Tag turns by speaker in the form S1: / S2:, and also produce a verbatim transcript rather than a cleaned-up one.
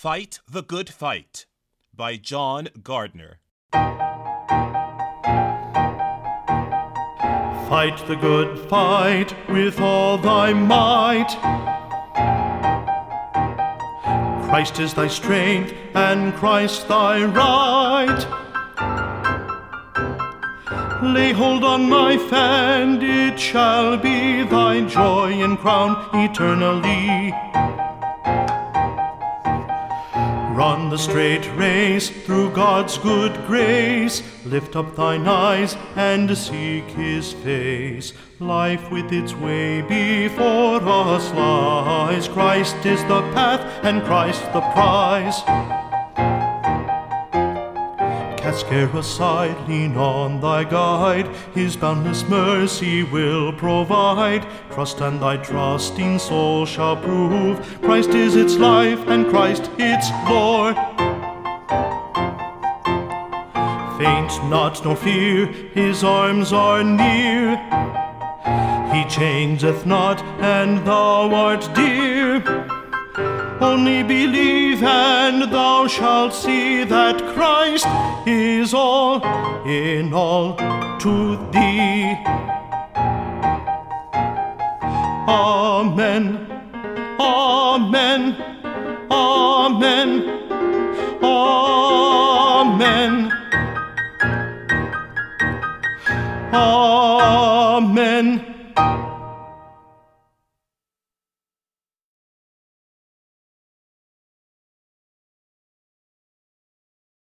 S1: Fight the Good Fight by John Gardner.
S2: Fight the good fight with all thy might. Christ is thy strength and Christ thy right. Lay hold on knife and it shall be thy joy and crown eternally. Run the straight race through God's good grace. Lift up thine eyes and seek his face. Life with its way before us lies. Christ is the path and Christ the prize. Cast care aside, lean on thy guide. His boundless mercy will provide. Trust and thy trusting soul shall prove. Christ is its life and Christ its Lord. Faint not nor fear, his arms are near. He changeth not and thou art dear. Only believe and thou shalt see that Christ is all in all to thee. Amen, amen, amen, amen, amen.